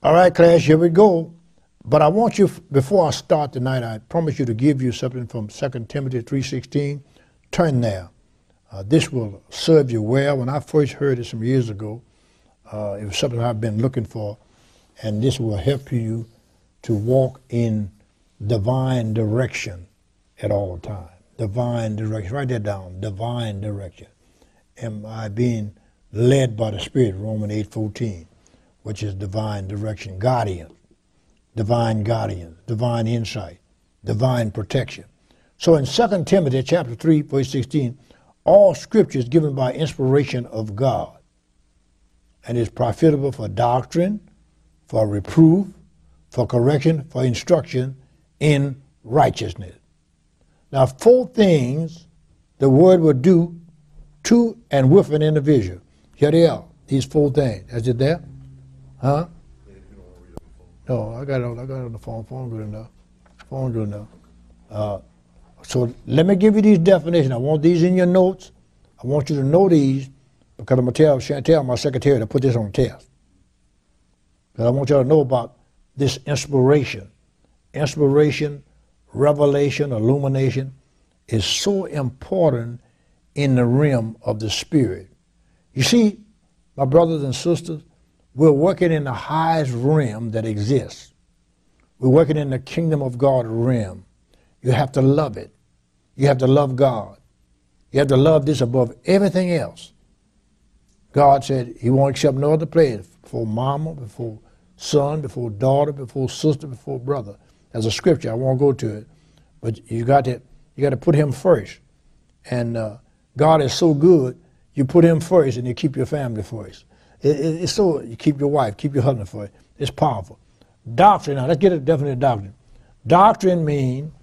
All right, class, here we go. But I want you, before I start tonight, I promise you to give you something from 2 Timothy 3:16. Turn there. This will serve you well. When I first heard it some years ago, it was something I've been looking for, and this will help you to walk in divine direction at all times. Divine direction. Write that down. Divine direction. Am I being led by the Spirit? Romans 8:14, which is divine direction. Guardian. Divine guardian. Divine insight. Divine protection. So in 2 Timothy chapter 3, verse 16, all scripture is given by inspiration of God and is profitable for doctrine, for reproof, for correction, for instruction in righteousness. Now, 4 things the word will do to and with an individual. Here they are, these 4 things. Is it there? Huh? No, I got it on the phone. Phone good enough. Phone good enough. So let me give you these definitions. I want these in your notes. I want you to know these because I'm going to tell Chantel, my secretary, to put this on the test. Because I want y'all to know about this inspiration. Inspiration, revelation, illumination is so important in the realm of the Spirit. You see, my brothers and sisters, we're working in the highest realm that exists. We're working in the kingdom of God realm. You have to love it. You have to love God. You have to love this above everything else. God said he won't accept no other place before mama, before son, before daughter, before sister, before brother. There's a scripture, I won't go to it, but you got to put him first. And God is so good, you put him first and you keep your family first. It's so, you keep your wife, keep your husband first. It's powerful. Doctrine, now let's get a definite doctrine. Doctrine means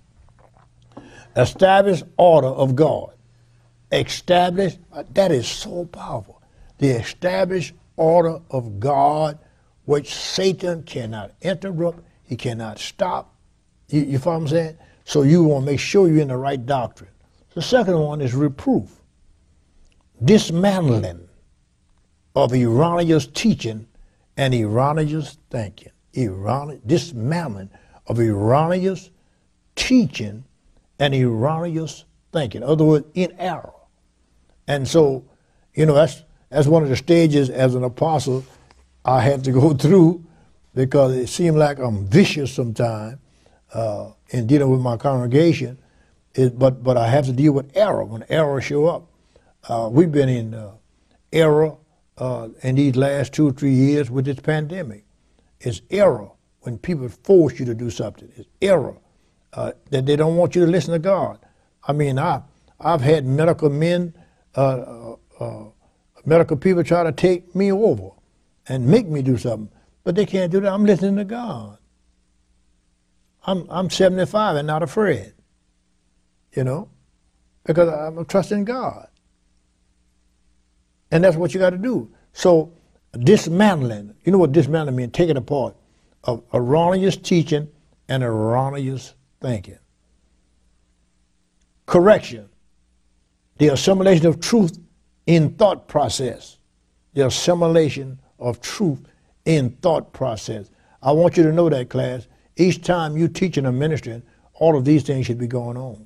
established order of God. Established, that is so powerful. The established order of God, which Satan cannot interrupt, he cannot stop. You follow what I'm saying? So you want to make sure you're in the right doctrine. The second one is reproof. Dismantling of erroneous teaching and erroneous thinking. Dismantling of erroneous teaching and erroneous thinking. In other words, in error. And so, that's one of the stages as an apostle I had to go through because it seemed like I'm vicious sometimes in dealing with my congregation. But I have to deal with error when error show up. We've been in error in these last 2 or 3 years with this pandemic. It's error when people force you to do something. It's error that they don't want you to listen to God. I mean, I've had medical men, medical people try to take me over and make me do something, but they can't do that. I'm listening to God. I'm 75 and not afraid, because I'm trusting God. And that's what you got to do. So dismantling, you know what dismantling means? Taking apart of erroneous teaching and erroneous thinking. Correction, the assimilation of truth in thought process. The assimilation of truth in thought process. I want you to know that, class. Each time you teaching or ministering, all of these things should be going on.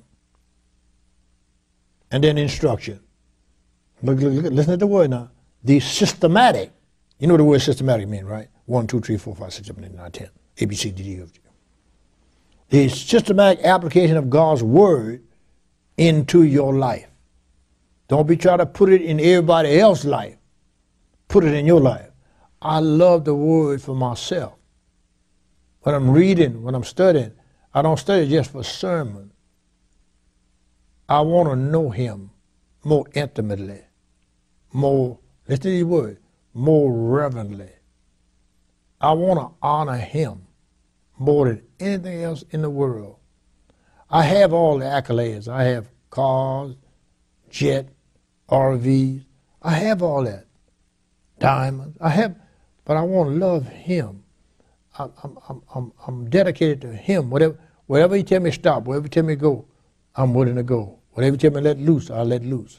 And then instruction. Look, listen to the word now. The systematic. You know what the word systematic means, right? 1, 2, 3, 4, 5, 6, 7, 8, 9, 10. A, B, C, D, E, F, G. The systematic application of God's word into your life. Don't be trying to put it in everybody else's life. Put it in your life. I love the word for myself. When I'm reading, when I'm studying, I don't study just for sermon. I want to know him more intimately, more, listen to these words, more reverently. I want to honor him more than anything else in the world. I have all the accolades. I have cars, jet, RVs. I have all that. Diamonds. But I want to love him. I'm dedicated to him. Whatever he tell me stop, wherever he tell me go, I'm willing to go. Whatever he tell me let loose, I'll let loose.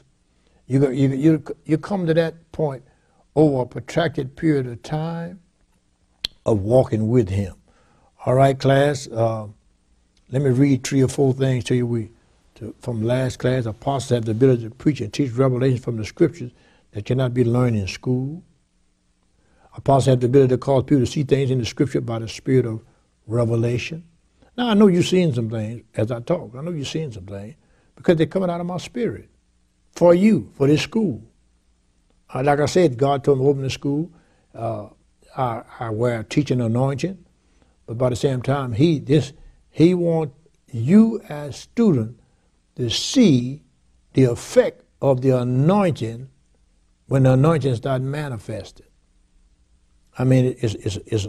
You come to that point over a protracted period of time, of walking with him. All right, class, let me read 3 or 4 things to you from last class. Apostles have the ability to preach and teach revelations from the scriptures that cannot be learned in school. Apostles have the ability to cause people to see things in the scripture by the spirit of revelation. Now, I know you're seeing some things as I talk. I know you're seeing some things because they're coming out of my spirit for you, for this school. Like I said, God told me to open the school. I wear a teaching anointing, but by the same time, He wants you as student to see the effect of the anointing when the anointing starts manifesting. I mean, it's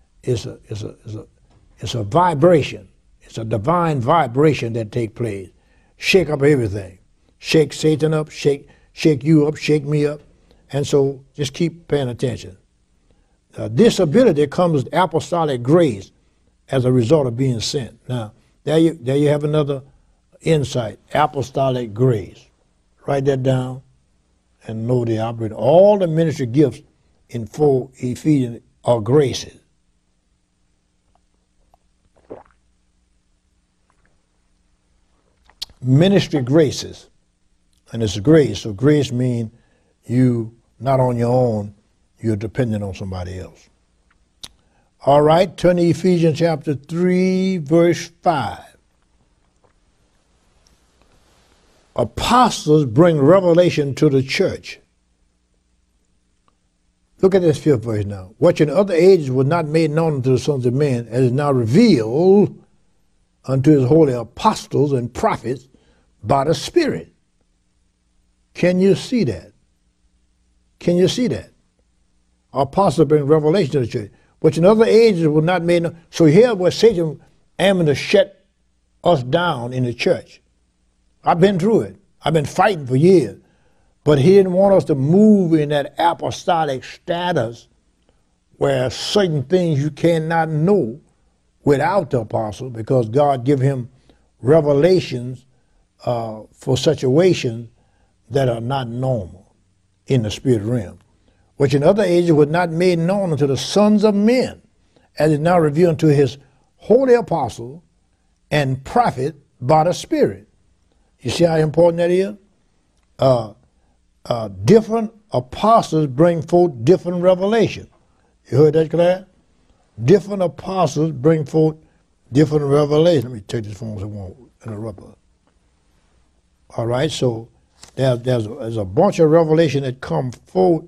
a vibration. It's a divine vibration that takes place. Shake up everything. Shake Satan up, shake you up, shake me up. And so just keep paying attention. This ability comes with apostolic grace as a result of being sent. Now, there you have another insight, apostolic grace. Write that down and know they operate. All the ministry gifts in 4 Ephesians are graces. Ministry graces, and it's a grace. So grace means you not on your own, you're dependent on somebody else. All right, turn to Ephesians chapter 3, verse 5. Apostles bring revelation to the church. Look at this 5th verse now. Which in other ages was not made known unto the sons of men, as is now revealed unto his holy apostles and prophets by the Spirit. Can you see that? Can you see that? Apostles bring revelation to the church, which in other ages was not made known. So here where Satan aiming to shut us down in the church. I've been through it. I've been fighting for years. But he didn't want us to move in that apostolic status where certain things you cannot know without the apostle, because God give him revelations for situations that are not normal in the spirit realm, which in other ages was not made known unto the sons of men, as is now revealed unto his holy apostle and prophet by the Spirit. You see how important that is? Different apostles bring forth different revelation. You heard that, class? Different apostles bring forth different revelation. Let me take this phone so I won't interrupt her. All right, so there's a bunch of revelation that come forth,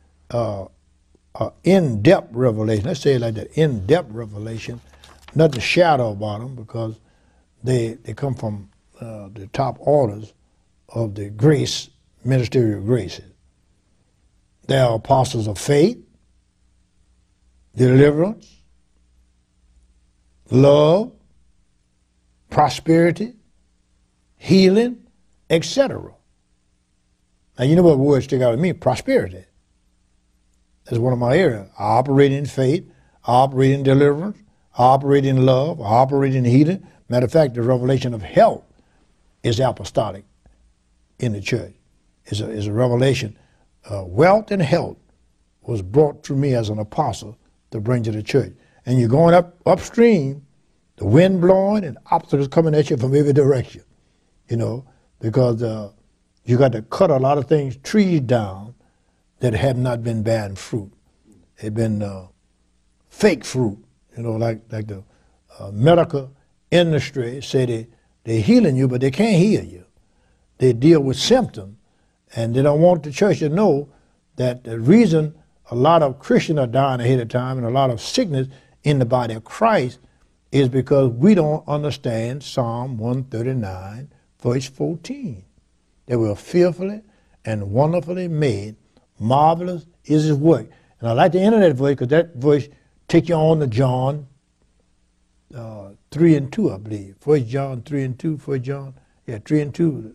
in-depth revelation. Let's say it like that, in-depth revelation. Not the shadow about them, because they come from the top orders of the grace, ministerial graces. They are apostles of faith, deliverance, love, prosperity, healing, etc. Now, you know what words stick out to me? Prosperity. That's one of my areas. I operate in faith, I operate in deliverance, I operate in love, I operate in healing. Matter of fact, the revelation of health is apostolic in the church. It's a revelation. Wealth and health was brought to me as an apostle to bring to the church. And you're going upstream, the wind blowing and obstacles coming at you from every direction, because you got to cut a lot of things, trees down that have not been bearing fruit. They've been fake fruit, like the medical industry say they're healing you, but they can't heal you. They deal with symptoms, and they don't want the church to know that the reason a lot of Christians are dying ahead of time and a lot of sickness in the body of Christ is because we don't understand Psalm 139, verse 14. They were fearfully and wonderfully made. Marvelous is his work. And I like the end of that verse because that verse takes you on to John 3 and 2, I believe. 1 John 3 and 2, 1 John, 3 and 2.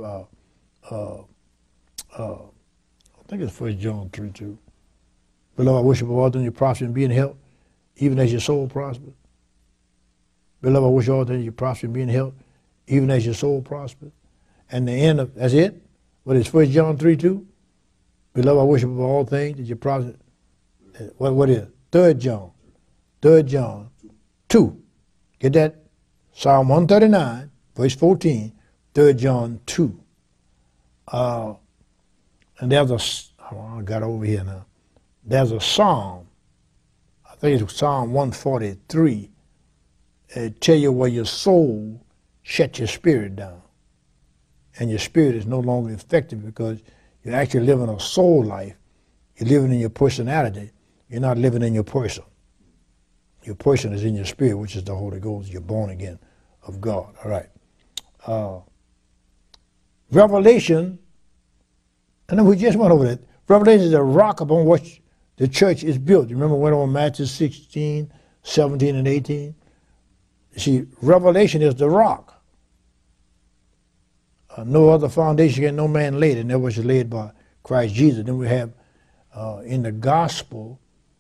I think it's 1 John 3, 2. Beloved, I wish above all things you prosper and be in health, even as your soul prospers. Beloved, I wish all things you prosper and be in health, even as your soul prospers. And the end of, that's it? What is 1 John 3, 2? Beloved, I wish above all things that you prosper. What is 3 John? 3 John 2. Get that? Psalm 139, verse 14, 3 John 2. And there's I got over here now. There's a psalm, I think it's Psalm 143. It tell you where your soul shut your spirit down. And your spirit is no longer effective because you're actually living a soul life. You're living in your personality. You're not living in your person. Your person is in your spirit, which is the Holy Ghost. You're born again of God. All right. Revelation, and then we just went over that. Revelation is the rock upon which the church is built. You remember when on Matthew 16, 17, and 18? You see, Revelation is the rock. No other foundation can no man lay, and that was laid by Christ Jesus. Then we have in the gospel,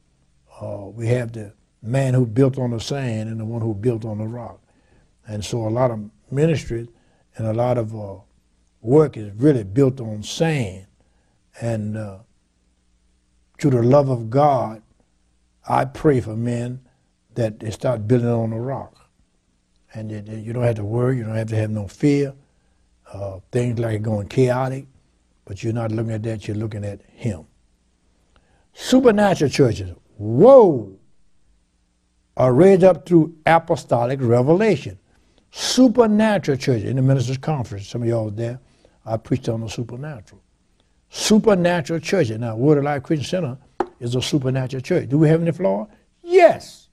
we have the man who built on the sand and the one who built on the rock. And so a lot of ministries and a lot of work is really built on sand. And through the love of God, I pray for men that they start building on the rock. And you don't have to worry, you don't have to have no fear. Things like going chaotic, but you're not looking at that, you're looking at Him. Supernatural churches, whoa, are raised up through apostolic revelation. Supernatural churches, in the ministers' conference, some of y'all was there, I preached on the supernatural. Supernatural churches. Now, Word of Life Christian Center is a supernatural church. Do we have any flaw? Yes.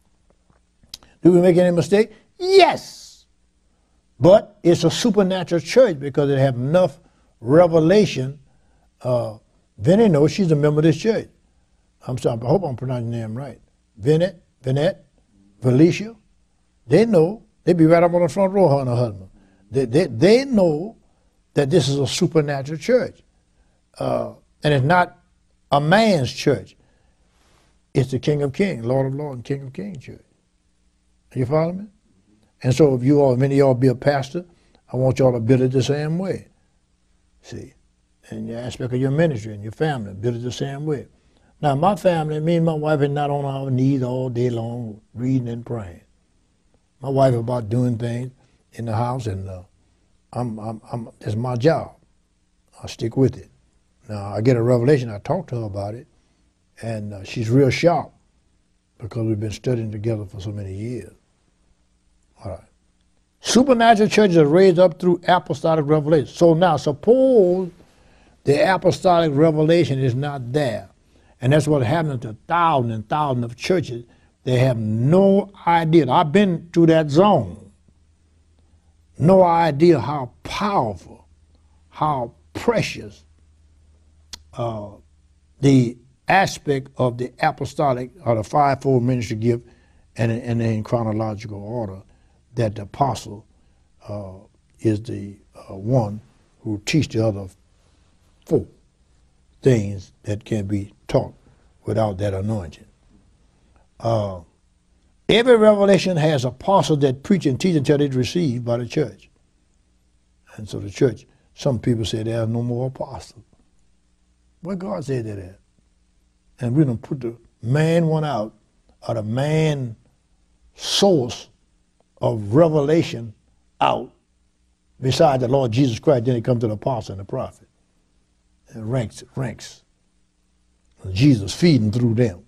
Do we make any mistake? Yes. But it's a supernatural church because it has enough revelation. Vinny knows she's a member of this church. I'm sorry, I hope I'm pronouncing your name right. Vinette, Felicia, they know. They be right up on the front row, her and her husband. They know that this is a supernatural church. And it's not a man's church. It's the King of Kings, Lord of Lords, and King of Kings church. You follow me? And so if you all, many of y'all be a pastor, I want y'all to build it the same way. See? And your aspect of your ministry and your family, build it the same way. Now, my family, me and my wife are not on our knees all day long reading and praying. My wife is about doing things in the house, and that's my job. I stick with it. Now, I get a revelation, I talk to her about it, and she's real sharp because we've been studying together for so many years. All right. Supernatural churches are raised up through apostolic revelation. So now, suppose the apostolic revelation is not there. And that's what happens to thousands and thousands of churches. They have no idea. I've been through that zone. No idea how powerful, how precious the aspect of the apostolic or the fivefold ministry gift, and in chronological order, that the apostle is the one who teaches the other four things that can be taught without that anointing. Every revelation has apostles that preach and teach until it's received by the church. And so the church, some people say there are no more apostles. Well, God said that. And we're going to put the man one out, or the man source of revelation out beside the Lord Jesus Christ. Then it comes to the apostle and the prophet. And ranks. Jesus feeding through them.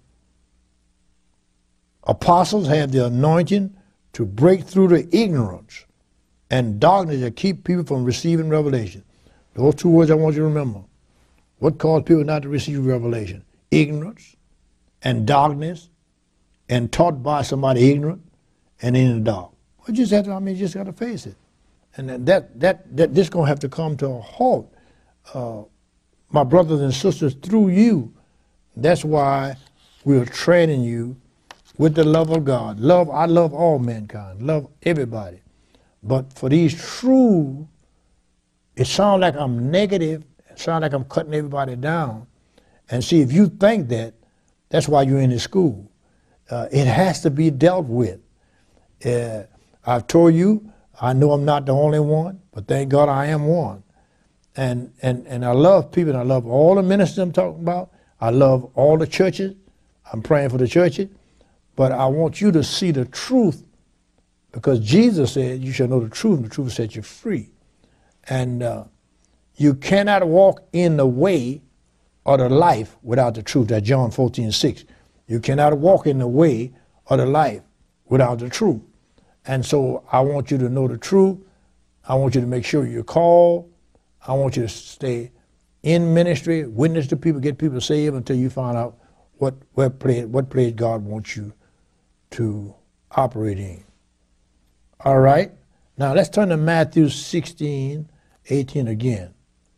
Apostles have the anointing to break through the ignorance and darkness that keep people from receiving revelation. Those two words I want you to remember. What caused people not to receive revelation? Ignorance and darkness, and taught by somebody ignorant and in the dark. Well, you just got to face it. And this going to have to come to a halt. My brothers and sisters, through you, that's why we're training you with the love of God. I love all mankind, love everybody. But for these true, it sounds like I'm negative, it sounds like I'm cutting everybody down. And see, if you think that, that's why you're in this school. It has to be dealt with. I've told you, I know I'm not the only one, but thank God I am one. And I love people, and I love all the ministers I'm talking about. I love all the churches. I'm praying for the churches. But I want you to see the truth, because Jesus said you shall know the truth, and the truth will set you free. And you cannot walk in the way or the life without the truth. That's John 14:6. You cannot walk in the way or the life without the truth. And so I want you to know the truth. I want you to make sure you're called. I want you to stay in ministry, witness to people, get people saved until you find out what place God wants you to operate in. All right? Now let's turn to Matthew 16:18 again.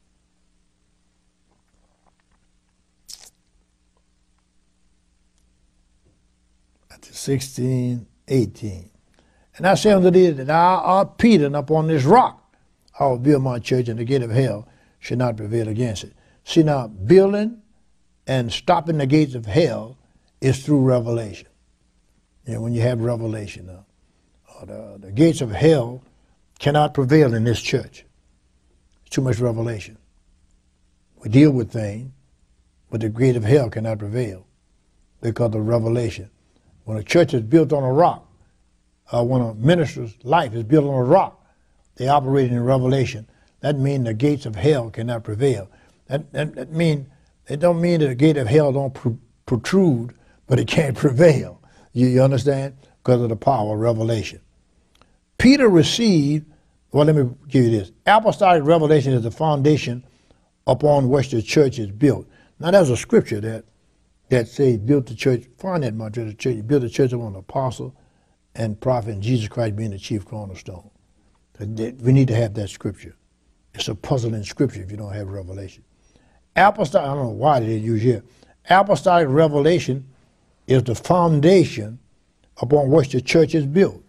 Matthew 16:18. And I say unto thee that thou art Peter, and upon this rock I will build my church, and the gate of hell shall not prevail against it. See, now, building and stopping the gates of hell is through revelation. You know, when you have revelation, the gates of hell cannot prevail in this church. It's too much revelation. We deal with things, but the gate of hell cannot prevail because of revelation. When a church is built on a rock, when a minister's life is built on a rock, they operate in revelation. That means the gates of hell cannot prevail. That means it don't mean that the gate of hell don't protrude, but it can't prevail. You understand? Because of the power of revelation. Peter received, well, let me give you this. Apostolic revelation is the foundation upon which the church is built. Now, there's a scripture that says, built the church, find that in my church, built the church upon the apostle and prophet, and Jesus Christ being the chief cornerstone. We need to have that scripture. It's a puzzling scripture if you don't have revelation. Apostolic, I don't know why they use here. Apostolic revelation is the foundation upon which the church is built.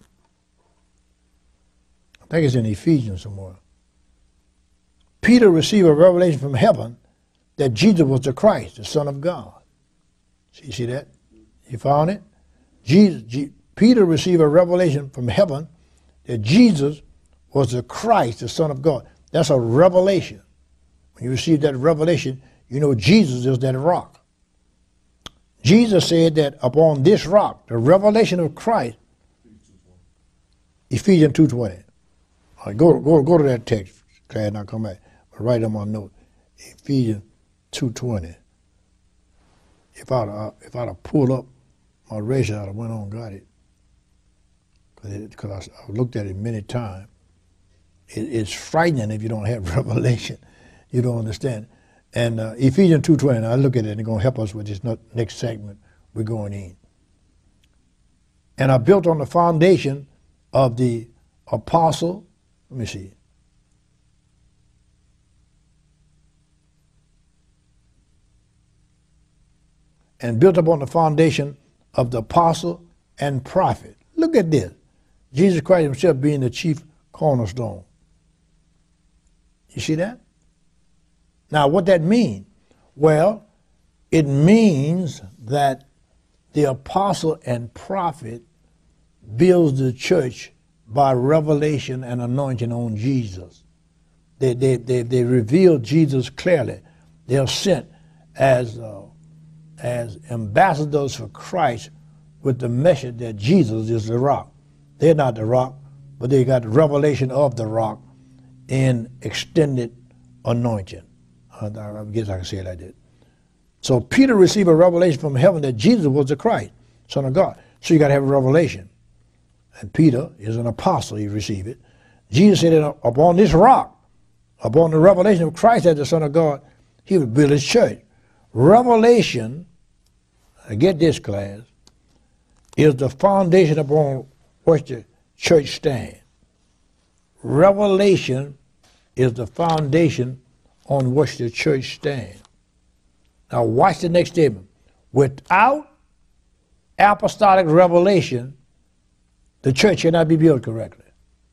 I think it's in Ephesians somewhere. Peter received a revelation from heaven that Jesus was the Christ, the Son of God. See that? You found it? Peter received a revelation from heaven that Jesus was the Christ, the Son of God. That's a revelation. When you receive that revelation, you know Jesus is that rock. Jesus said that upon this rock, the revelation of Christ, Ephesians 2:20. All right, go to that text, class, and I'll come back. But write them on note. Ephesians 2:20. If I'd have pulled up my razor, I'd have went on and got it. Because I looked at it many times. It's frightening if you don't have revelation. You don't understand. And Ephesians 2:20, I look at it and it's going to help us with this next segment we're going in. And I built on the foundation of the apostle, let me see. And built upon the foundation of the apostle and prophet. Look at this. Jesus Christ himself being the chief cornerstone. You see that? Now, what that means? Well, it means that the apostle and prophet builds the church by revelation and anointing on Jesus. They reveal Jesus clearly. They are sent as ambassadors for Christ with the message that Jesus is the rock. They're not the rock, but they got the revelation of the rock in extended anointing. I guess I can say it like that. So Peter received a revelation from heaven that Jesus was the Christ, Son of God. So you got to have a revelation. And Peter is an apostle, he received it. Jesus said that upon this rock, upon the revelation of Christ as the Son of God, he would build his church. Revelation, get this, class, is the foundation upon which the church stands. Revelation is the foundation on which the church stands. Now watch the next statement. Without apostolic revelation, the church cannot be built correctly.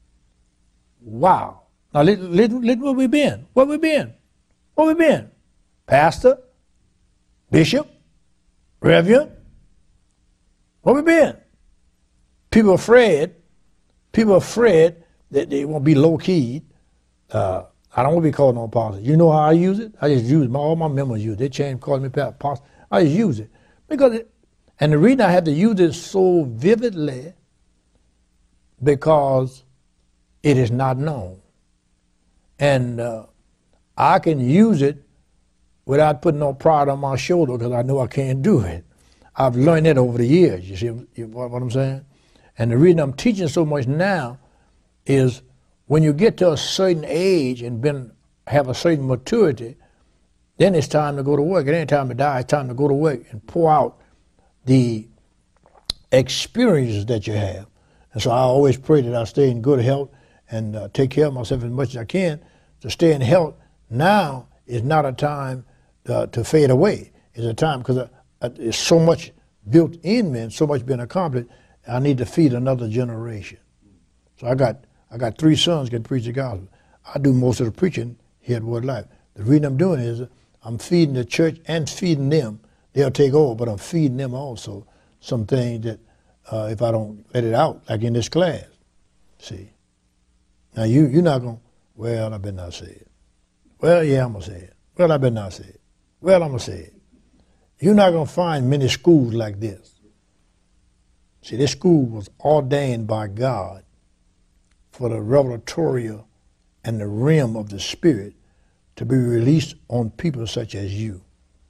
Wow. Now listen where we've been. Where we been? Where we been? Pastor? Bishop? Reverend? Where we been? People afraid that they won't be low-keyed. I don't want to be called no apostle. You know how I use it? I just use it. All my members use it. They change calling me apostle. I just use it. And the reason I have to use it so vividly, because it is not known. And I can use it without putting no pride on my shoulder because I know I can't do it. I've learned that over the years, you see what I'm saying? And the reason I'm teaching so much now is when you get to a certain age and have a certain maturity, then it's time to go to work. It ain't time to die. It's time to go to work and pour out the experiences that you have. And so I always pray that I stay in good health and take care of myself as much as I can to stay in health. Now is not a time to fade away. It's a time because there's so much built in me and so much been accomplished. I need to feed another generation. So I got 3 sons that can preach the gospel. I do most of the preaching here at Word Life. The reason I'm doing it is I'm feeding the church and feeding them. They'll take over, but I'm feeding them also some things that if I don't let it out, like in this class. See. Now you're not going, well, I better not say it. Well, yeah, I'm going to say it. Well, I better not say it. Well, I'm going to say it. You're not going to find many schools like this. See, this school was ordained by God for the revelatory and the realm of the Spirit to be released on people such as you.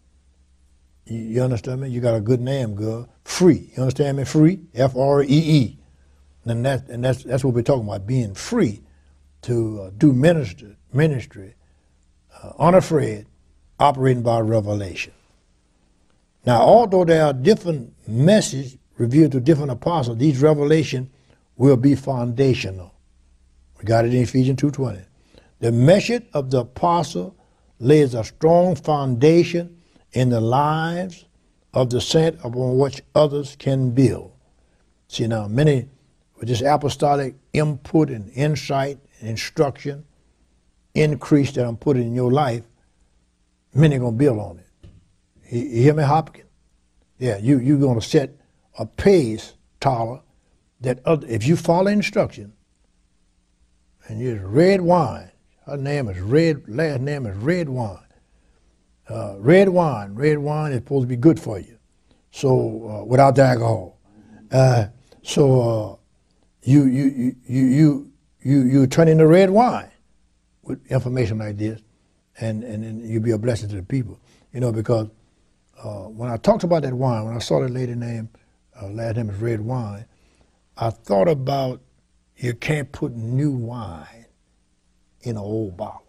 You understand me? You got a good name, girl. Free. You understand me? Free. F-R-E-E. And that's what we're talking about, being free to do ministry, unafraid, operating by revelation. Now, although there are different messages revealed to different apostles, these revelations will be foundational. We got it in Ephesians 2:20. The message of the apostle lays a strong foundation in the lives of the saint upon which others can build. See, now, many with this apostolic input and insight and instruction, increase that I'm putting in your life, many are going to build on it. You hear me, Hopkins? Yeah, you're going to set a pace, Tyler, that if you follow instruction, and you're red wine, her name is Red, last name is Red Wine. Red wine is supposed to be good for you. So without the alcohol. You turn into red wine with information like this, and you'll be a blessing to the people. You know, because when I talked about that wine, when I saw that lady name, last name is Red Wine, I thought about you can't put new wine in an old bottle.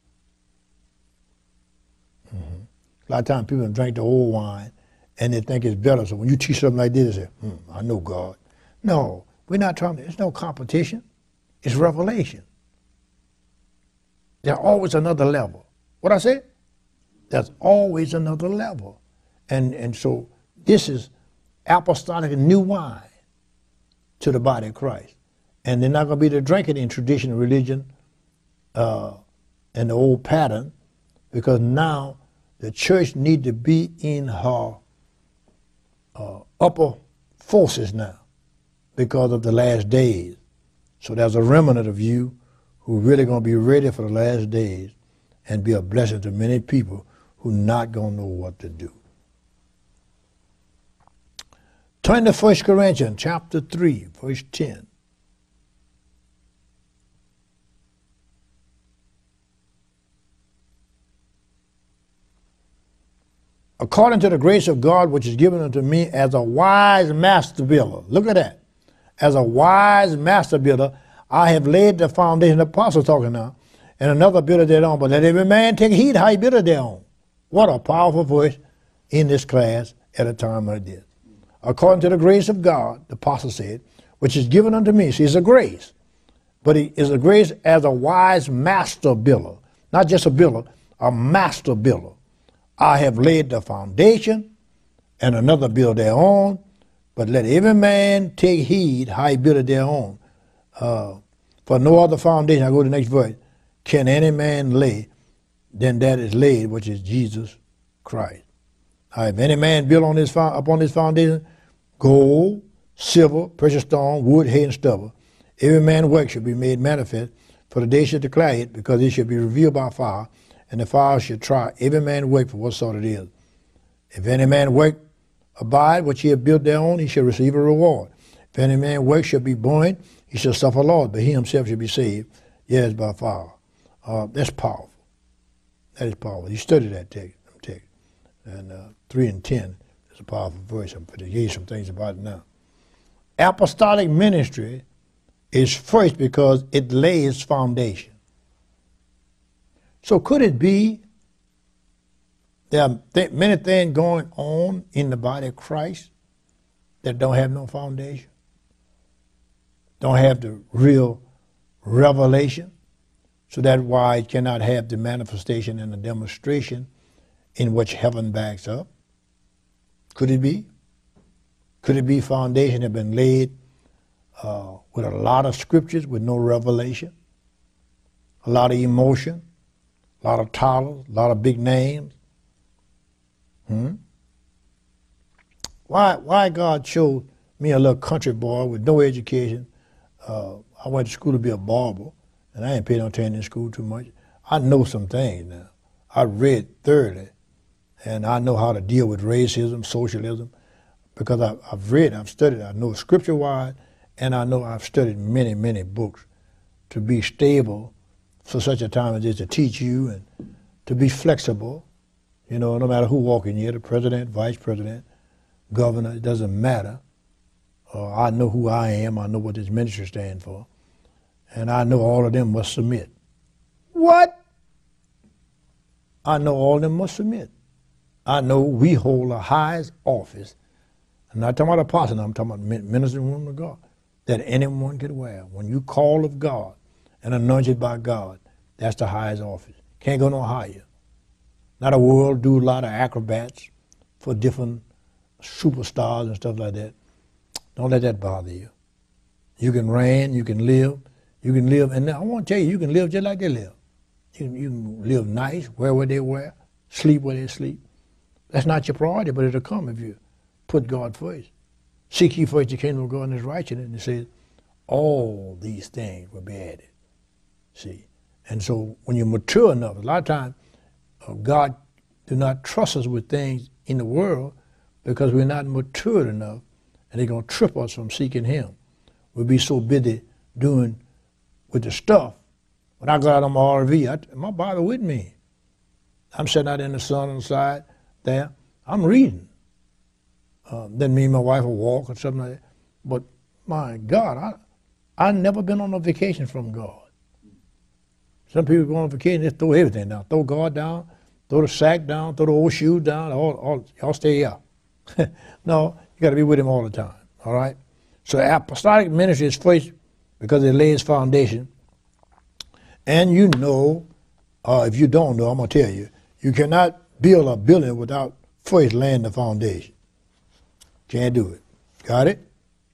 Mm-hmm. A lot of times people drink the old wine and they think it's better. So when you teach something like this, they say, I know God. No, we're not talking, it's no competition. It's revelation. There's always another level. What I said? There's always another level. And so this is apostolic and new wine to the body of Christ. And they're not going to be to drink it in traditional religion and the old pattern, because now the church need to be in her upper forces now because of the last days. So there's a remnant of you who really going to be ready for the last days and be a blessing to many people who not going to know what to do. Turn to 1 Corinthians chapter 3, verse 10. According to the grace of God which is given unto me as a wise master builder. Look at that. As a wise master builder, I have laid the foundation, the apostle talking now, and another builder thereon, but let every man take heed how he buildeth thereon. What a powerful voice in this class at a time like this. According to the grace of God, the apostle said, which is given unto me. See, it's a grace, but it is a grace as a wise master builder. Not just a builder, a master builder. I have laid the foundation, and another build thereon, but let every man take heed how he buildeth thereon. For no other foundation, I go to the next verse, can any man lay than that is laid, which is Jesus Christ. If any man build on upon this foundation, gold, silver, precious stone, wood, hay, and stubble, every man's work shall be made manifest, for the day shall declare it, because it shall be revealed by fire, and the fire shall try every man's work for what sort it is. If any man work abide which he hath built thereon, he shall receive a reward. If any man work shall be born, he shall suffer loss, but he himself shall be saved, yes, by fire. That's powerful. That is powerful. You study that text. And 3 and 10 is a powerful verse. I'm going to give you some things about it now. Apostolic ministry is first because it lays foundation. So could it be there are many things going on in the body of Christ that don't have no foundation? Don't have the real revelation? So that's why it cannot have the manifestation and the demonstration in which heaven backs up? Could it be? Could it be foundation have been laid with a lot of scriptures with no revelation? A lot of emotion? A lot of titles? A lot of big names? Why God showed me a little country boy with no education? I went to school to be a barber, and I ain't paid no attention in school too much. I know some things now. I read thoroughly, and I know how to deal with racism, socialism, because I've studied. I know scripture-wise, and I know I've studied many, many books to be stable for such a time as this, to teach you and to be flexible. You know, no matter who walk in here, the president, vice president, governor, it doesn't matter. I know who I am. I know what this ministry stands for. And I know all of them must submit. What? I know all of them must submit. I know we hold the highest office. I'm not talking about apostle, I'm talking about minister and woman of God, that anyone could wear. When you call of God and anointed by God, that's the highest office. Can't go no higher. Not a world do a lot of acrobats for different superstars and stuff like that. Don't let that bother you. You can reign, you can live, and I want to tell you, you can live just like they live. You can live nice, wear what they wear, sleep where they sleep. That's not your priority, but it'll come if you put God first. Seek ye first the kingdom of God and his righteousness, and it says, all these things will be added. See? And so when you're mature enough, a lot of times, God do not trust us with things in the world because we're not matured enough, and they're going to trip us from seeking him. We'll be so busy doing with the stuff. When I go out on my RV, my Bible with me. I'm sitting out in the sun on the side there. I'm reading. Then me and my wife will walk or something like that. But my God, I've never been on a vacation from God. Some people go on vacation, just throw everything down. Throw God down, throw the sack down, throw the old shoes down, y'all stay up. No, you got to be with him all the time, all right? So apostolic ministry is first because it lays foundation. And you know, if you don't know, I'm going to tell you, you cannot build a building without first laying the foundation. Can't do it. Got it?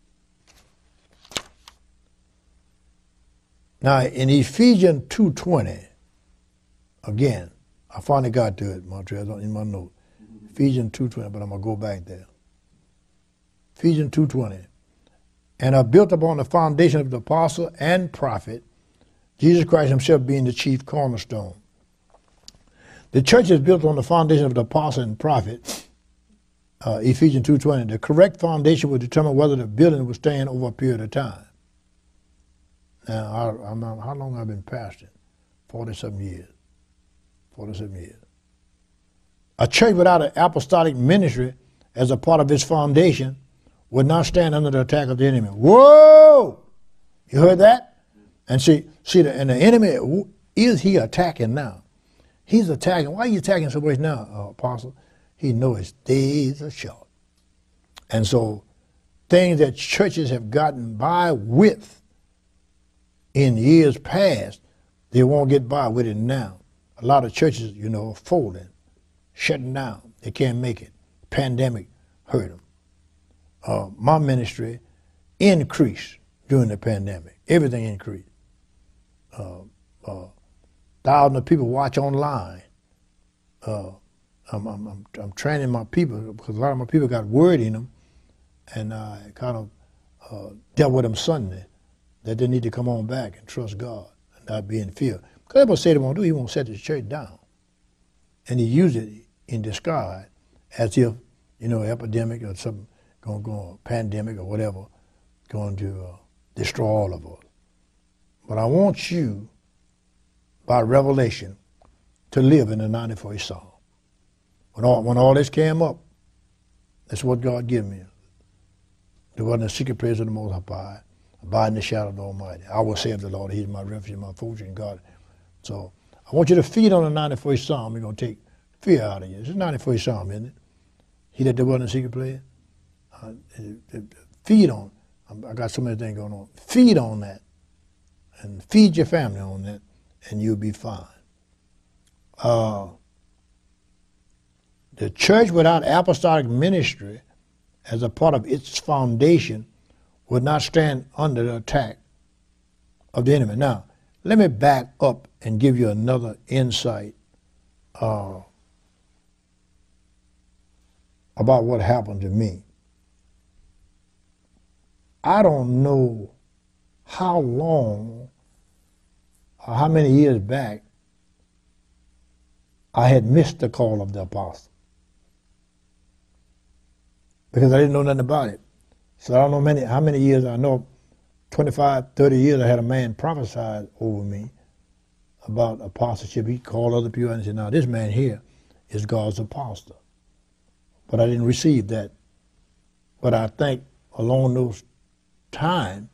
Now, in Ephesians 2:20, again, I finally got to it, Montreal, in my note. Ephesians 2:20, but I'm going to go back there. Ephesians 2:20. And are built upon the foundation of the apostle and prophet, Jesus Christ himself being the chief cornerstone. The church is built on the foundation of the apostle and prophet, Ephesians 2:20. The correct foundation will determine whether the building will stand over a period of time. Now, how long have I been pastoring? 40-something years. 40-something years. A church without an apostolic ministry as a part of its foundation would not stand under the attack of the enemy. Whoa! You heard that? And see, and the enemy, is he attacking now? He's attacking. Why are you attacking so much now, Apostle? He knows his days are short. And so things that churches have gotten by with in years past, they won't get by with it now. A lot of churches, are folding, shutting down. They can't make it. Pandemic hurt them. My ministry increased during the pandemic. Everything increased. Thousands of people watch online. I'm training my people because a lot of my people got word in them, and I kind of dealt with them Sunday that they need to come on back and trust God and not be in fear. Because everybody said he won't do, he won't set his church down. And he used it in disguise as if, epidemic or something, going pandemic or whatever, going to destroy all of us. But I want you, by revelation, to live in the 91st Psalm. When all this came up, that's what God gave me. There wasn't a secret place of the Most High, abide in the shadow of the Almighty. I will say of the Lord, He's my refuge, my fortune, God. So I want you to feed on the 91st Psalm. We're going to take fear out of you. It's the 91st Psalm, isn't it? He that there wasn't a secret place. Feed on. I got so many things going on. Feed on that. And feed your family on that, and you'll be fine. The church without apostolic ministry as a part of its foundation would not stand under the attack of the enemy. Now, let me back up and give you another insight about what happened to me. I don't know how long or how many years back I had missed the call of the apostle, because I didn't know nothing about it. So I don't know how many years. I know 25, 30 years I had a man prophesied over me about apostleship. He called other people and said, now this man here is God's apostle. But I didn't receive that. But I think along those times,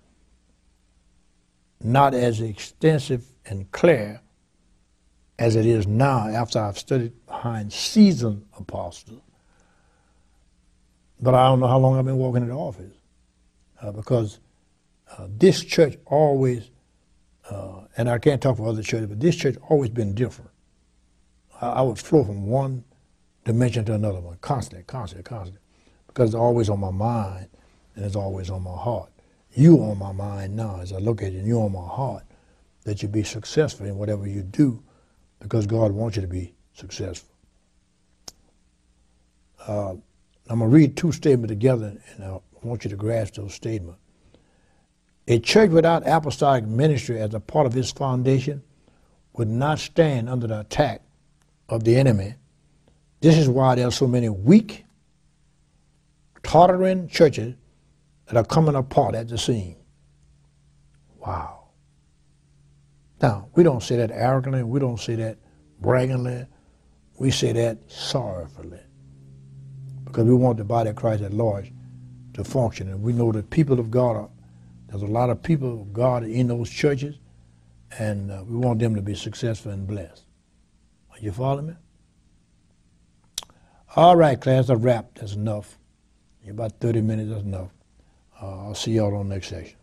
not as extensive and clear as it is now after I've studied behind seasoned apostles. But I don't know how long I've been walking in the office because this church always, and I can't talk for other churches, but this church always been different. I would flow from one dimension to another one, constantly, because it's always on my mind and it's always on my heart. You on my mind now as I look at you, and you on my heart, that you be successful in whatever you do because God wants you to be successful. I'm going to read two statements together, and I want you to grasp those statements. A church without apostolic ministry as a part of its foundation would not stand under the attack of the enemy. This is why there are so many weak, tottering churches that are coming apart at the seam. Wow. Now, we don't say that arrogantly, we don't say that braggingly, we say that sorrowfully, because we want the body of Christ at large to function. And we know that people of God there's a lot of people of God in those churches, and we want them to be successful and blessed. Are you following me? All right, class, I've wrapped. That's enough. About 30 minutes, that's enough. I'll see y'all on the next session.